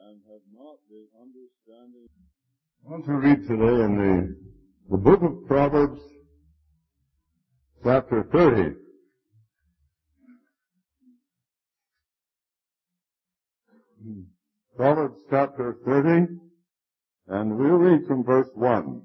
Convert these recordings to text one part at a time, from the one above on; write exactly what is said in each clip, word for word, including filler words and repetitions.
and have not the understanding. I want to read today in the, the book of Proverbs, chapter thirty. Proverbs chapter thirty, and we'll read from verse one.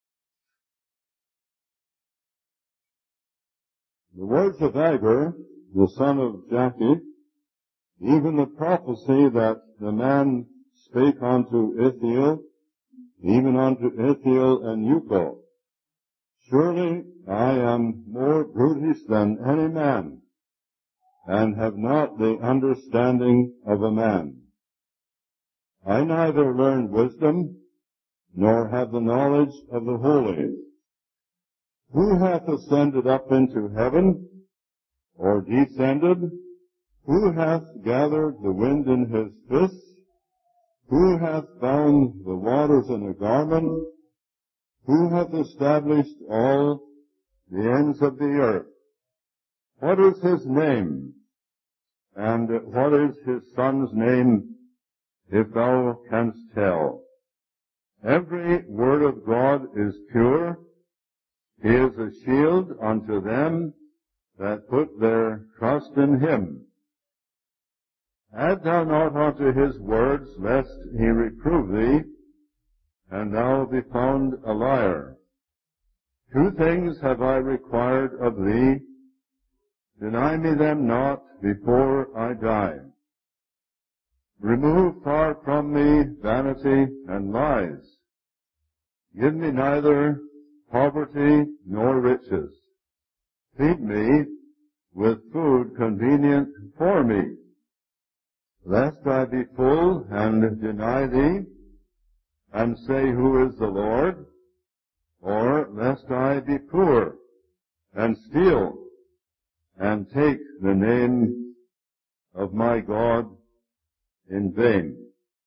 The words of Agur, the son of Jakeh, even the prophecy that the man spake unto Ithiel, even unto Ithiel and Ucal. Surely I am more brutish than any man, and have not the understanding of a man. I neither learned wisdom, nor have the knowledge of the holy. Who hath ascended up into heaven, or descended? Who hath gathered the wind in his fists? Who hath bound the waters in a garment? Who hath established all the ends of the earth? What is his name? And what is his son's name, if thou canst tell? Every word of God is pure. He is a shield unto them that put their trust in him. Add thou not unto his words, lest he reprove thee, and thou be found a liar. Two things have I required of thee. Deny me them not before I die. Remove far from me vanity and lies. Give me neither poverty nor riches. Feed me with food convenient for me, lest I be full and deny thee, and say, Who is the Lord? Or lest I be poor, and steal, and take the name of my God in vain.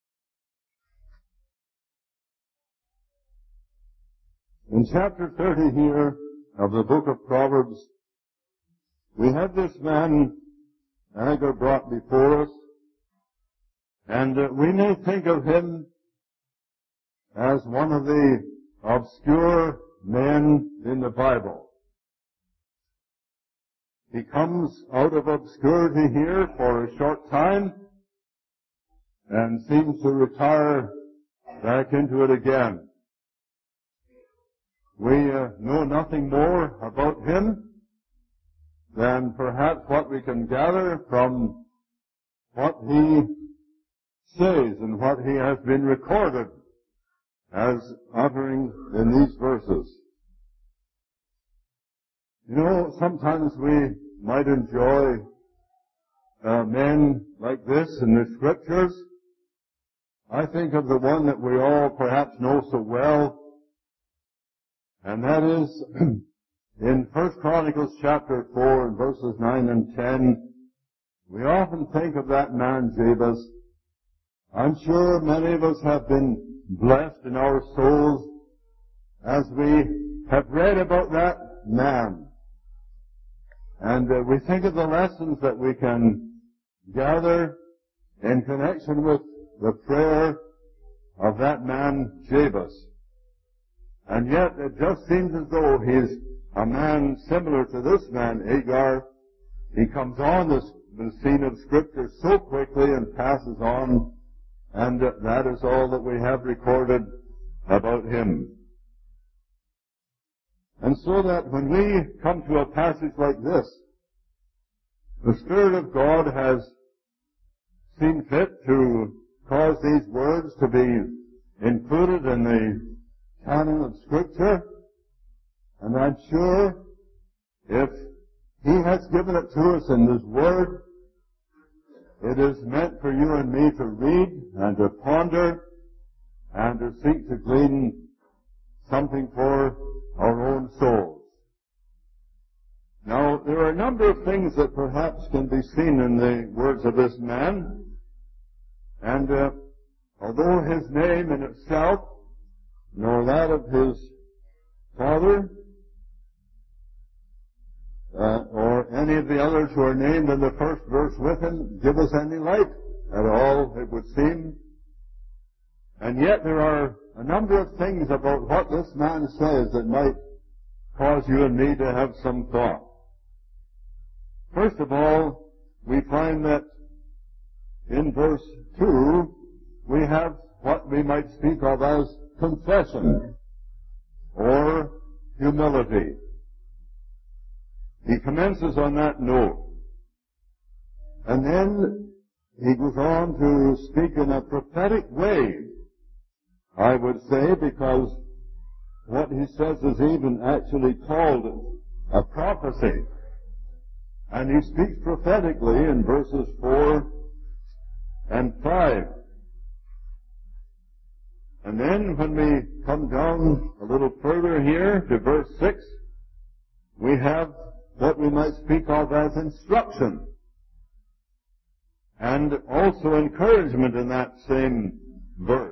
In chapter thirty here of the book of Proverbs, we have this man, Agur, brought before us, and uh, we may think of him as one of the obscure men in the Bible. He comes out of obscurity here for a short time and seems to retire back into it again. We uh, know nothing more about him than perhaps what we can gather from what he says and what he has been recorded as uttering in these verses. You know, sometimes we might enjoy uh, men like this in the Scriptures. I think of the one that we all perhaps know so well, and that is in First Chronicles chapter four and verses nine and ten. We often think of that man Jabez. I'm sure many of us have been blessed in our souls as we have read about that man. And uh, we think of the lessons that we can gather in connection with the prayer of that man Jabez. And yet it just seems as though he's a man similar to this man, Agur. He comes on this, the scene of Scripture so quickly and passes on, and uh, that is all that we have recorded about him. And so that when we come to a passage like this, the Spirit of God has seen fit to cause these words to be included in the canon of Scripture, and I'm sure if He has given it to us in His Word, it is meant for you and me to read and to ponder and to seek to glean something for our own souls. Now, there are a number of things that perhaps can be seen in the words of this man, and uh, although his name in itself, nor that of his father, uh, or any of the others who are named in the first verse with him, give us any light at all, it would seem, And yet there are a number of things about what this man says that might cause you and me to have some thought. First of all, we find that in verse two, we have what we might speak of as confession or humility. He commences on that note. And then he goes on to speak in a prophetic way, I would say, because what he says is even actually called a prophecy. And he speaks prophetically in verses four and five. And then when we come down a little further here to verse six, we have what we might speak of as instruction. And also encouragement in that same verse.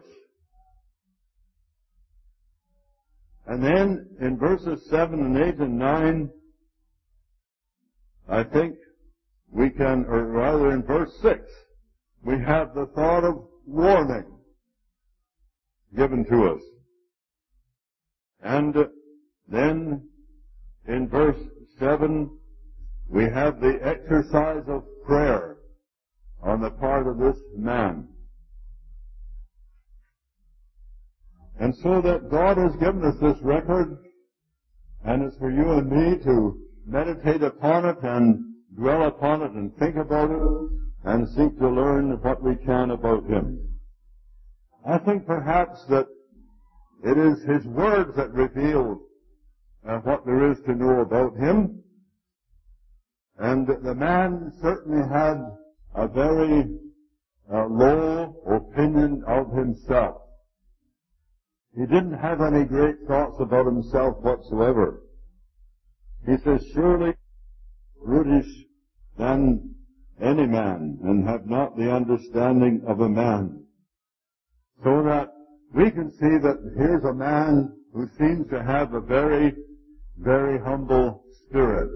And then in verses seven and eight and nine, I think we can, or rather in verse six, we have the thought of warning given to us. And then in verse seven, we have the exercise of prayer on the part of this man. And so that God has given us this record, and it's for you and me to meditate upon it and dwell upon it and think about it and seek to learn what we can about Him. I think perhaps that it is His words that reveal uh, what there is to know about Him. And the man certainly had a very uh, low opinion of himself. He didn't have any great thoughts about himself whatsoever. He says, surely brutish than any man, and have not the understanding of a man. So that we can see that here's a man who seems to have a very, very humble spirit.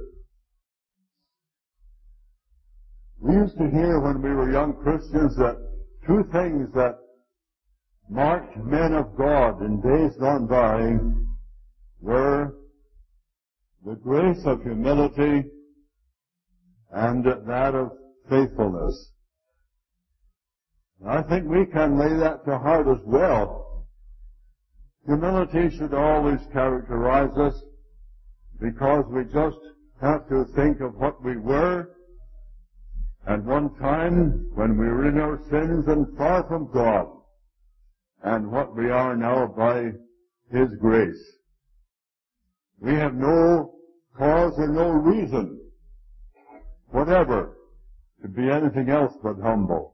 We used to hear when we were young Christians that two things that marked men of God in days gone by were the grace of humility and that of faithfulness. I think we can lay that to heart as well. Humility should always characterize us because we just have to think of what we were at one time when we were in our sins and far from God, and what we are now by His grace. We have no cause or no reason whatever to be anything else but humble.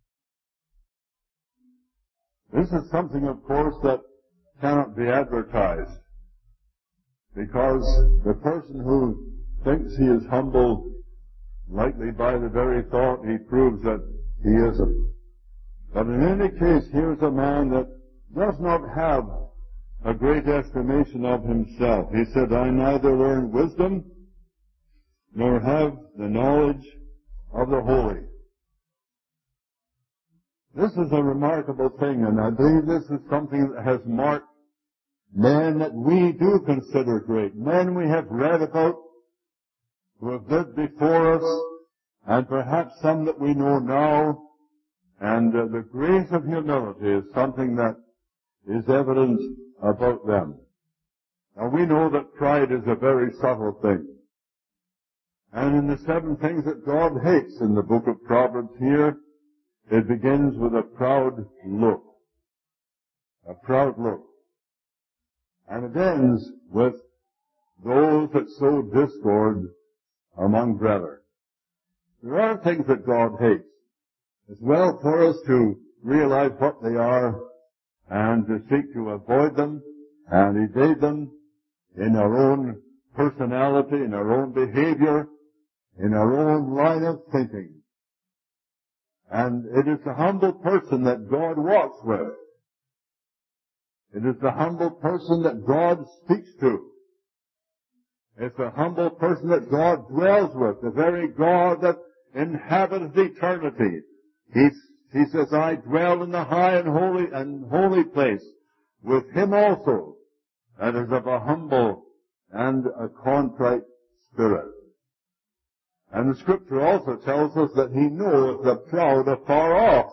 This is something, of course, that cannot be advertised, because the person who thinks he is humble, likely by the very thought he proves that he isn't. But in any case, here's a man that does not have a great estimation of himself. He said, I neither learn wisdom nor have the knowledge of the holy. This is a remarkable thing, and I believe this is something that has marked men that we do consider great, men we have read about, who have lived before us, and perhaps some that we know now. And uh, the grace of humility is something that is evident about them. Now we know that pride is a very subtle thing. And in the seven things that God hates in the book of Proverbs here, it begins with a proud look. A proud look. And it ends with those that sow discord among brethren. There are things that God hates. It's well for us to realize what they are and to seek to avoid them and evade them in our own personality, in our own behavior, in our own line of thinking. And it is the humble person that God walks with. It is the humble person that God speaks to. It's the humble person that God dwells with, the very God that inhabits eternity. He He says, I dwell in the high and holy and holy place with him also that is of a humble and a contrite spirit. And the scripture also tells us that he knoweth the proud afar off.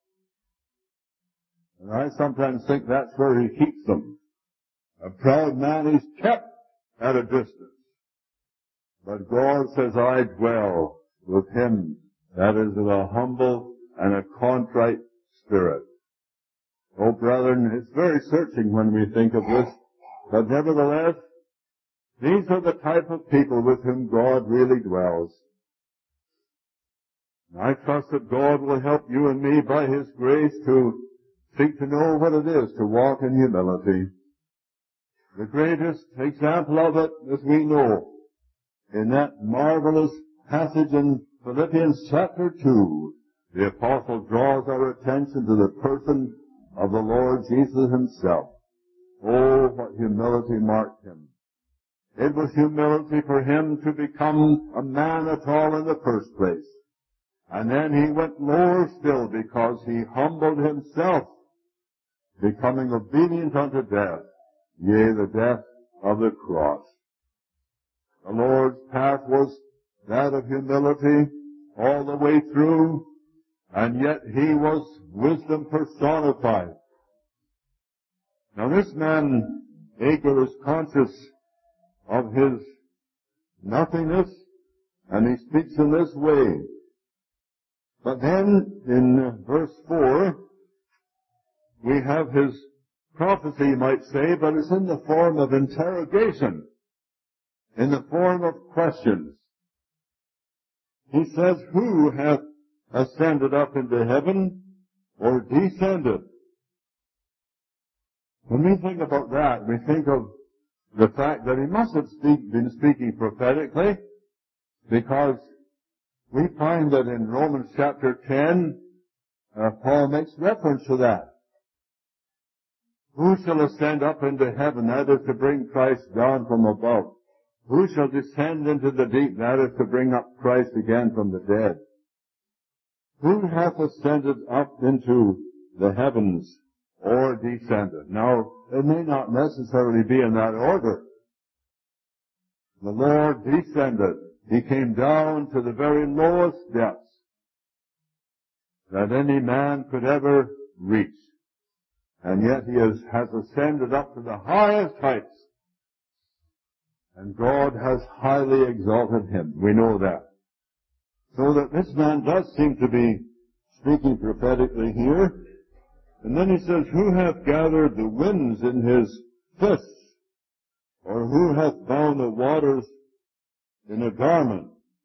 And I sometimes think that's where he keeps them. A proud man is kept at a distance. But God says, I dwell with him that is of a humble and a contrite spirit. Oh, brethren, it's very searching when we think of this. But nevertheless, these are the type of people with whom God really dwells. I trust that God will help you and me by his grace to seek to know what it is to walk in humility. The greatest example of it, as we know, in that marvelous passage in Philippians chapter two, the apostle draws our attention to the person of the Lord Jesus himself. Oh, what humility marked him. It was humility for him to become a man at all in the first place. And then he went lower still because he humbled himself, becoming obedient unto death, yea, the death of the cross. The Lord's path was that of humility all the way through, and yet he was wisdom personified. Now this man, Acre, is conscious of his nothingness, and he speaks in this way. But then, in verse four, we have his prophecy, you might say, but it's in the form of interrogation, in the form of questions. He says, who hath ascended up into heaven, or descended? When we think about that, we think of the fact that he must have speak, been speaking prophetically, because we find that in Romans chapter ten, uh, Paul makes reference to that. Who shall ascend up into heaven? That is to bring Christ down from above. Who shall descend into the deep? That is to bring up Christ again from the dead. Who hath ascended up into the heavens or descended? Now, it may not necessarily be in that order. The Lord descended. He came down to the very lowest depths that any man could ever reach. And yet he has, has ascended up to the highest heights. And God has highly exalted him. We know that. So that this man does seem to be speaking prophetically here. And then he says, who hath gathered the winds in his fists? Or who hath bound the waters in a garment?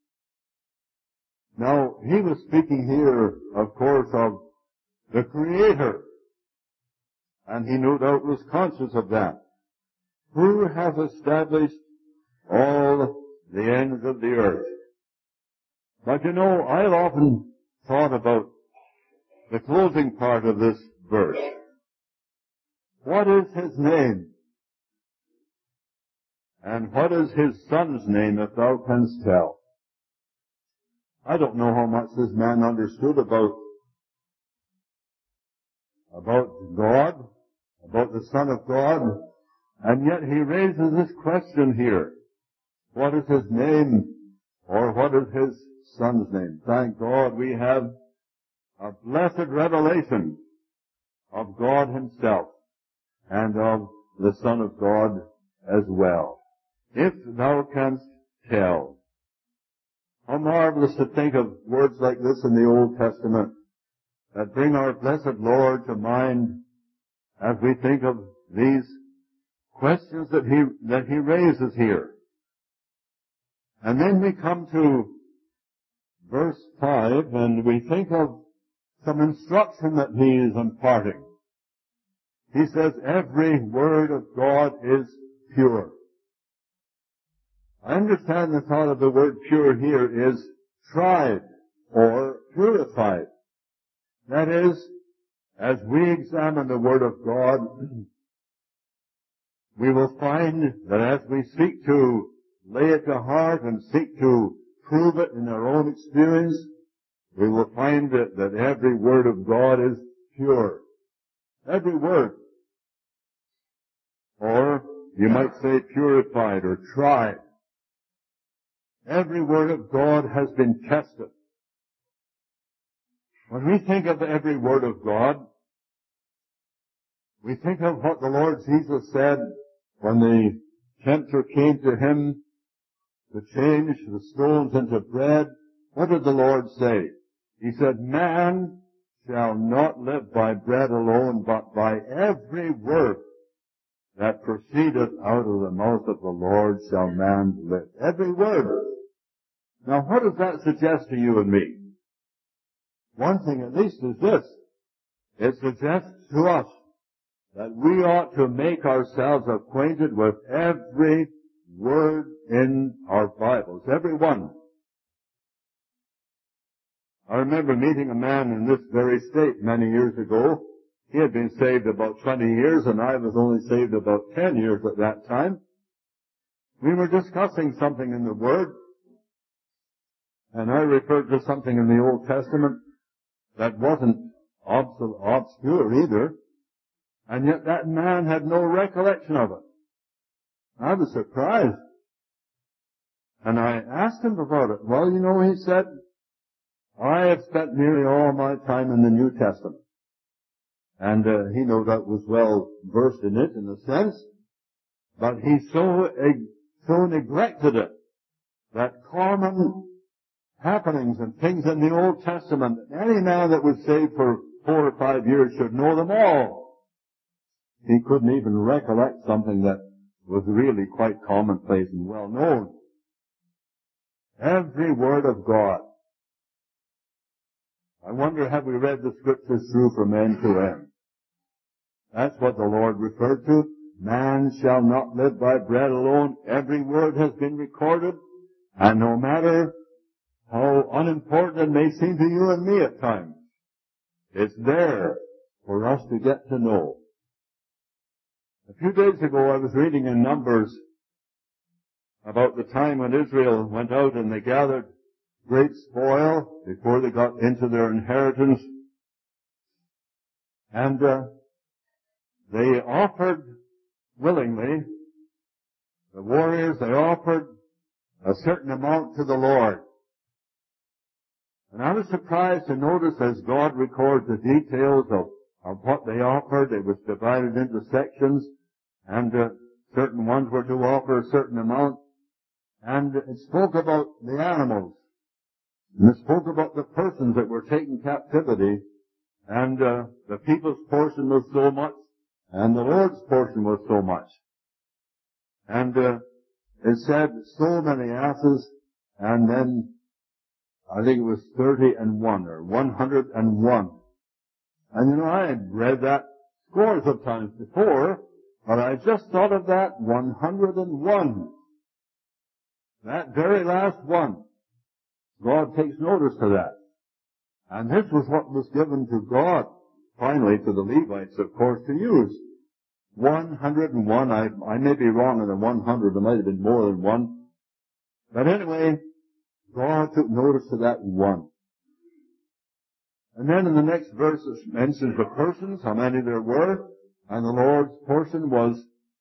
Now, he was speaking here, of course, of the Creator. And he no doubt was conscious of that. Who hath established all the ends of the earth? But you know, I've often thought about the closing part of this verse. What is his name? And what is his son's name, if thou canst tell? I don't know how much this man understood about, about God, about the Son of God, and yet he raises this question here. What is his name, or what is his son's name? Thank God we have a blessed revelation of God himself and of the Son of God as well. If thou canst tell. How marvelous to think of words like this in the Old Testament that bring our blessed Lord to mind as we think of these questions that he, that he raises here. And then we come to verse five and we think of some instruction that he is imparting. He says, every word of God is pure. I understand the thought of the word pure here is tried or purified. That is, as we examine the Word of God, we will find that as we seek to lay it to heart and seek to prove it in our own experience, we will find that, that every word of God is pure. Every word. Or you might say purified or tried. Every word of God has been tested. When we think of every word of God, we think of what the Lord Jesus said when the tempter came to him to change the stones into bread. What did the Lord say? He said, man shall not live by bread alone, but by every word that proceedeth out of the mouth of the Lord shall man live. Every word. Now what does that suggest to you and me? One thing at least is this. It suggests to us that we ought to make ourselves acquainted with every word in our Bibles. Every one. I remember meeting a man in this very state many years ago. He had been saved about twenty years, and I was only saved about ten years at that time. We were discussing something in the Word, and I referred to something in the Old Testament that wasn't obscure either, and yet that man had no recollection of it. I was surprised. And I asked him about it. Well, you know, he said, I have spent nearly all my time in the New Testament. And uh, he no doubt was well versed in it in a sense, but he so, so neglected it that common happenings and things in the Old Testament, any man that was saved for four or five years should know them all. He couldn't even recollect something that was really quite commonplace and well known. Every word of God. I wonder, have we read the Scriptures through from end to end? That's what the Lord referred to. Man shall not live by bread alone. Every word has been recorded, and no matter how unimportant it may seem to you and me at times, it's there for us to get to know. A few days ago I was reading in Numbers about the time when Israel went out and they gathered great spoil before they got into their inheritance. And uh, they offered willingly, the warriors, they offered a certain amount to the Lord. And I was surprised to notice as God records the details of, of what they offered, it was divided into sections, and uh, certain ones were to offer a certain amount. And it spoke about the animals. And it spoke about the persons that were taken captivity. And uh, the people's portion was so much, and the Lord's portion was so much. And uh, it said so many asses, and then I think it was thirty and one, or one hundred and one. And you know, I had read that scores of times before, but I just thought of that one hundred and one. That very last one. God takes notice to that. And this was what was given to God, finally to the Levites, of course, to use. one hundred and one, I, I may be wrong in the one hundred, there might have been more than one. But anyway, God took notice of that one. And then in the next verse it mentions the persons, how many there were, and the Lord's portion was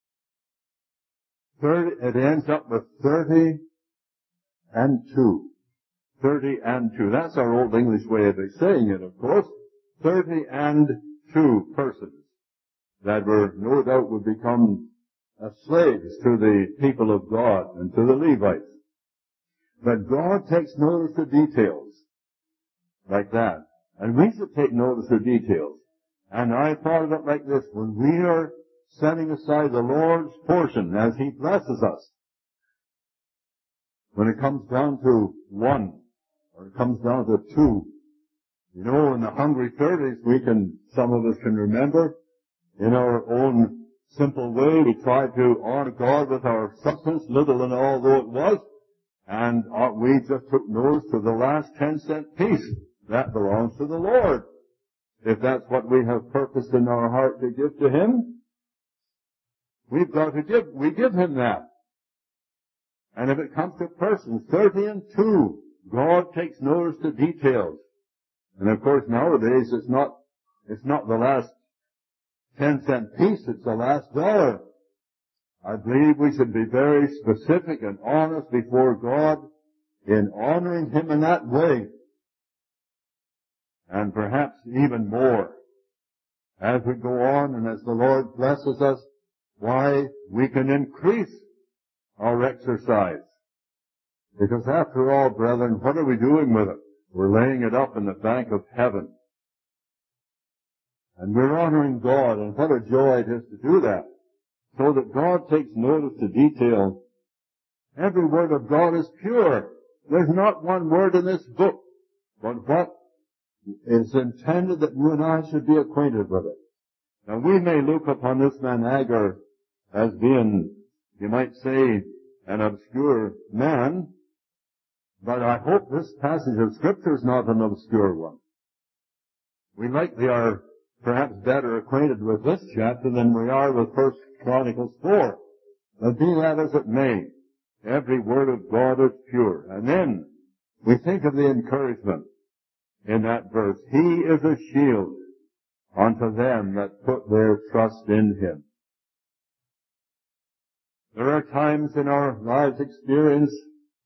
thirty, it ends up with thirty and two. Thirty and two. That's our old English way of saying it, of course. Thirty and two persons that were, no doubt, would become uh, slaves to the people of God and to the Levites. But God takes notice of details like that. And we should take notice of details. And I thought of it like this. When we are setting aside the Lord's portion as He blesses us, when it comes down to one, or it comes down to two, you know, in the Hungry thirties, we can, some of us can remember, in our own simple way, we tried to honor God with our substance, little and all though it was, and uh, we just took notice to the last ten cent piece. That belongs to the Lord. If that's what we have purposed in our heart to give to Him, we've got to give, we give Him that. And if it comes to persons, thirty and two, God takes notice to details. And of course nowadays it's not, it's not the last ten cent piece, it's the last dollar. I believe we should be very specific and honest before God in honoring Him in that way. And perhaps even more as we go on and as the Lord blesses us, why we can increase our exercise. Because after all, brethren, what are we doing with it? We're laying it up in the bank of heaven. And we're honoring God, and what a joy it is to do that. So that God takes notice to detail. Every word of God is pure. There's not one word in this book, but what is intended that you and I should be acquainted with it. Now we may look upon this man Agur as being, you might say, an obscure man, but I hope this passage of Scripture is not an obscure one. We likely are perhaps better acquainted with this chapter than we are with First Chronicles four. But be that as it may, every word of God is pure. And then we think of the encouragement in that verse. He is a shield unto them that put their trust in Him. There are times in our lives' experience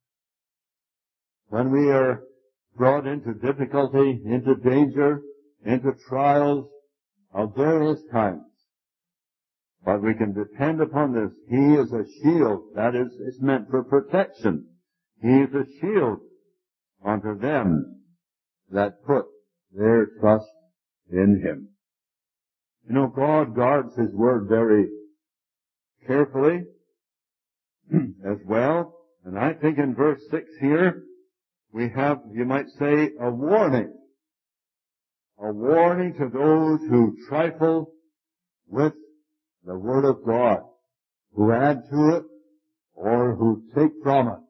when we are brought into difficulty, into danger, into trials of various kinds. But we can depend upon this. He is a shield. That is, it's meant for protection. He is a shield unto them that put their trust in Him. You know, God guards His word very carefully as well. And I think in verse six here, we have, you might say, a warning. A warning to those who trifle with the Word of God, who add to it, or who take from it.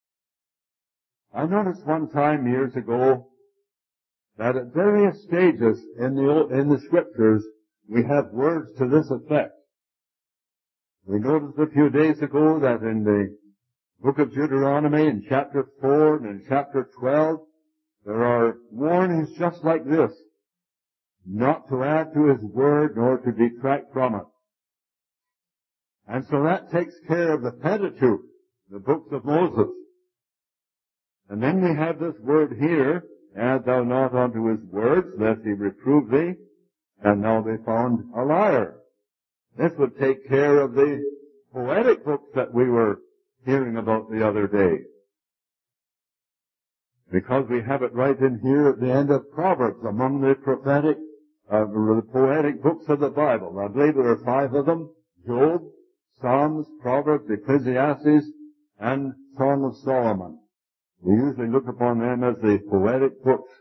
I noticed one time years ago that at various stages in the, in the Scriptures, we have words to this effect. We noticed a few days ago that in the book of Deuteronomy, in chapter four and in chapter twelve, there are warnings just like this. Not to add to His word, nor to detract from it. And so that takes care of the Pentateuch, the books of Moses. And then we have this word here, add thou not unto His words, lest He reprove thee, and thou be found a liar. This would take care of the poetic books that we were hearing about the other day. Because we have it right in here at the end of Proverbs, among the prophetic, uh, the poetic books of the Bible. I believe there are five of them: Job, Psalms, Proverbs, Ecclesiastes, and Song of Solomon. We usually look upon them as the poetic books.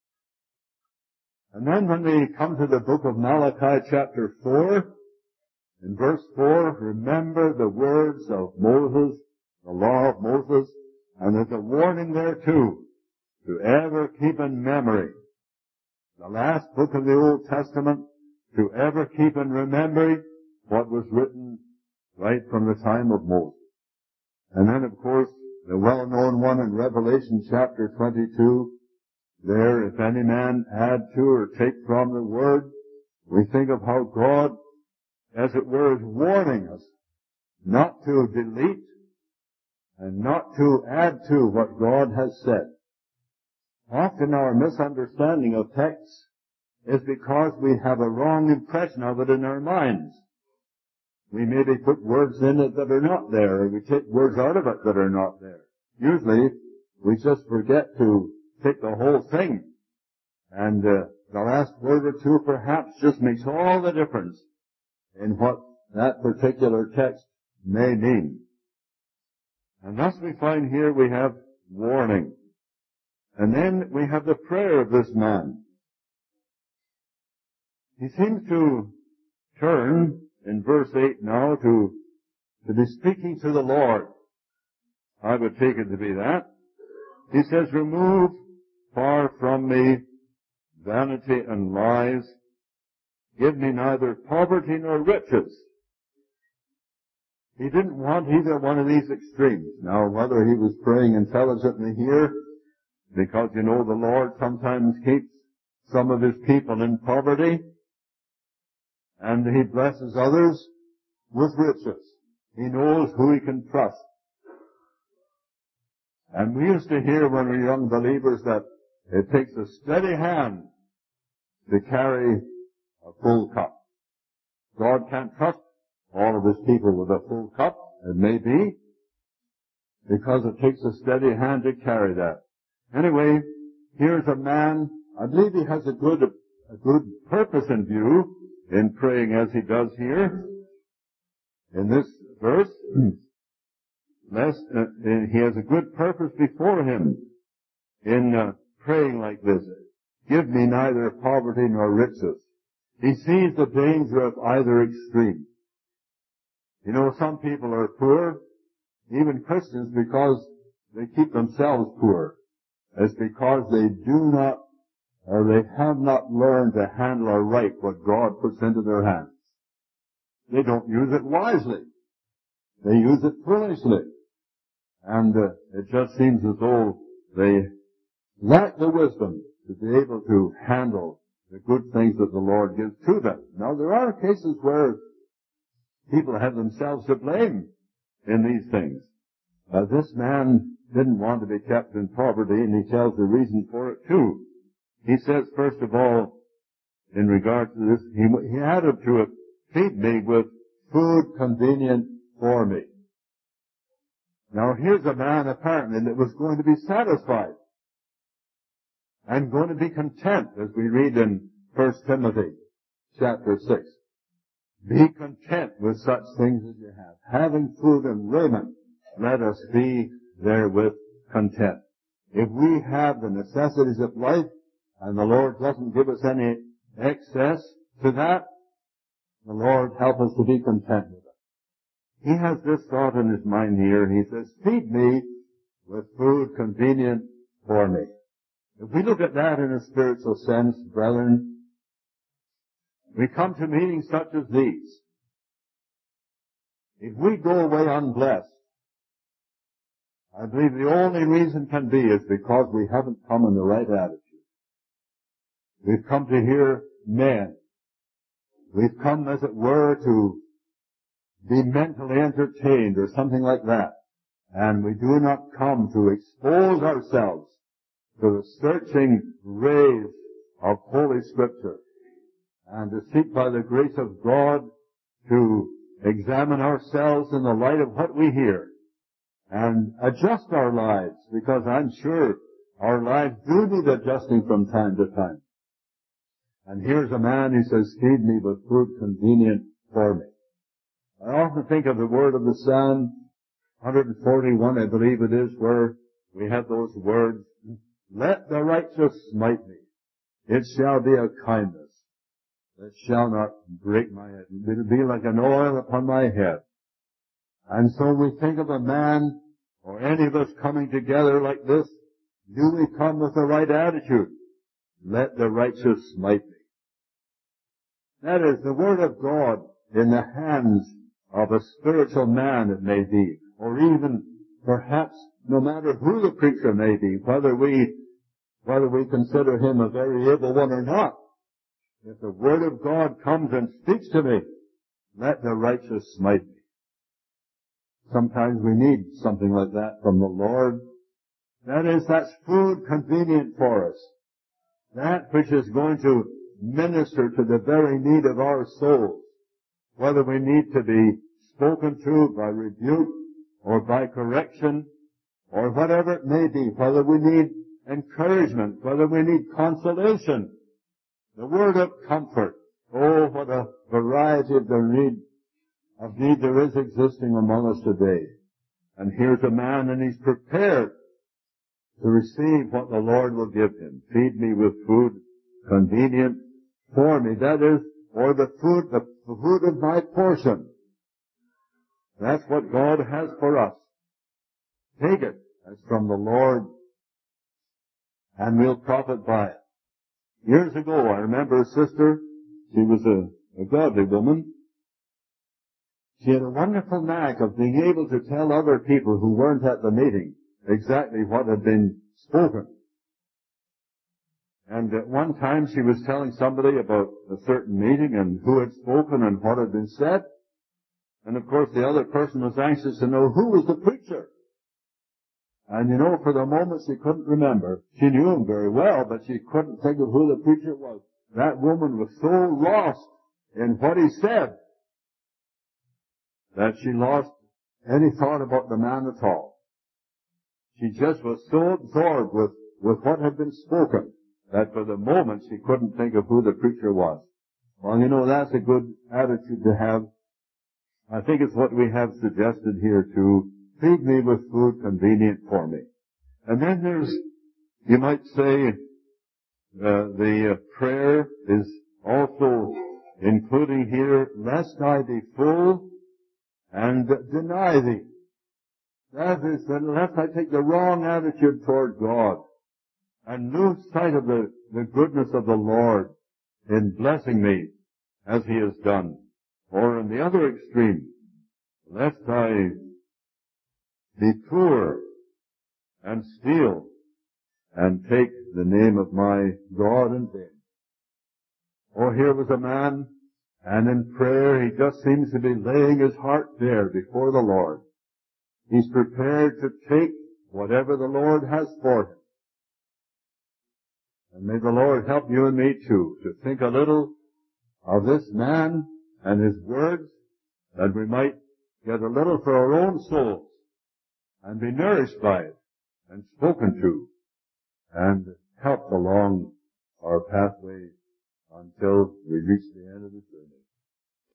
And then when we come to the book of Malachi chapter four, in verse four, remember the words of Moses, the law of Moses, and there's a warning there too, to ever keep in memory the last book of the Old Testament, to ever keep in memory what was written right from the time of Moses. And then, of course, the well-known one in Revelation chapter twenty-two, there, if any man add to or take from the word, we think of how God, as it were, is warning us not to delete and not to add to what God has said. Often our misunderstanding of texts is because we have a wrong impression of it in our minds. We maybe put words in it that are not there, or we take words out of it that are not there. Usually, we just forget to take the whole thing. And uh, the last word or two perhaps just makes all the difference in what that particular text may mean. And thus we find here we have warning. And then we have the prayer of this man. He seems to turn in verse eight now to, to be speaking to the Lord. I would take it to be that. He says, remove far from me vanity and lies. Give me neither poverty nor riches. He didn't want either one of these extremes. Now, whether he was praying intelligently here, because, you know, the Lord sometimes keeps some of his people in poverty, and he blesses others with riches. He knows who he can trust. And we used to hear when we were young believers that it takes a steady hand to carry a full cup. God can't trust all of his people with a full cup. It may be, because it takes a steady hand to carry that. Anyway, here's a man, I believe he has a good, a good purpose in view in praying as he does here. In this verse, lest, uh, he has a good purpose before him in uh, praying like this. Give me neither poverty nor riches. He sees the danger of either extreme. You know, some people are poor, even Christians, because they keep themselves poor. It's because they do not, or they have not learned to handle aright what God puts into their hands. They don't use it wisely. They use it foolishly. And uh, it just seems as though they lack the wisdom to be able to handle the good things that the Lord gives to them. Now, there are cases where people have themselves to blame in these things. Uh, this man didn't want to be kept in poverty, and he tells the reason for it too. He says, first of all, in regard to this, he, he added to it, feed me with food convenient for me. Now here's a man apparently that was going to be satisfied and going to be content, as we read in First Timothy chapter six. Be content with such things as you have. Having food and raiment, let us be therewith content. If we have the necessities of life, and the Lord doesn't give us any excess to that, the Lord help us to be content with it. He has this thought in his mind here. He says, feed me with food convenient for me. If we look at that in a spiritual sense, brethren, we come to meetings such as these. If we go away unblessed, I believe the only reason can be is because we haven't come in the right attitude. We've come to hear men. We've come, as it were, to be mentally entertained or something like that. And we do not come to expose ourselves to the searching rays of Holy Scripture and to seek by the grace of God to examine ourselves in the light of what we hear and adjust our lives, because I'm sure our lives do need adjusting from time to time. And here's a man who says, feed me with food convenient for me. I often think of the word of the Psalm one forty-one, I believe it is, where we have those words, let the righteous smite me. It shall be a kindness that shall not break my head. It will be like an oil upon my head. And so we think of a man or any of us coming together like this. Do we come with the right attitude? Let the righteous smite me. That is the word of God in the hands of a spiritual man, it may be, or even perhaps no matter who the preacher may be, whether we, whether we consider him a very able one or not. If the word of God comes and speaks to me, let the righteous smite me. Sometimes we need something like that from the Lord. That is, that's food convenient for us. That which is going to minister to the very need of our souls. Whether we need to be spoken to by rebuke or by correction or whatever it may be. Whether we need encouragement, whether we need consolation. The word of comfort. Oh, what a variety of the need, of need there is existing among us today. And here's a man, and he's prepared to receive what the Lord will give him. Feed me with food convenient for me. That is, or the food, the food of my portion. That's what God has for us. Take it as from the Lord, and we'll profit by it. Years ago, I remember a sister. She was a, a godly woman. She had a wonderful knack of being able to tell other people who weren't at the meeting exactly what had been spoken. And at one time she was telling somebody about a certain meeting and who had spoken and what had been said. And of course the other person was anxious to know who was the preacher. And you know, for the moment she couldn't remember. She knew him very well, but she couldn't think of who the preacher was. That woman was so lost in what he said that she lost any thought about the man at all. She just was so absorbed with, with what had been spoken that for the moment she couldn't think of who the preacher was. Well, you know, that's a good attitude to have. I think it's what we have suggested here too. Feed me with food convenient for me. And then there's, you might say, uh, the uh, prayer is also including here, lest I be full and deny thee. That is, unless I take the wrong attitude toward God and lose sight of the, the goodness of the Lord in blessing me as He has done. Or in the other extreme, lest I be poor and steal and take the name of my God in vain. Oh, here was a man, and in prayer he just seems to be laying his heart bare before the Lord. He's prepared to take whatever the Lord has for him. And may the Lord help you and me too, to think a little of this man and his words, that we might get a little for our own souls and be nourished by it and spoken to and helped along our pathway until we reach the end of the journey.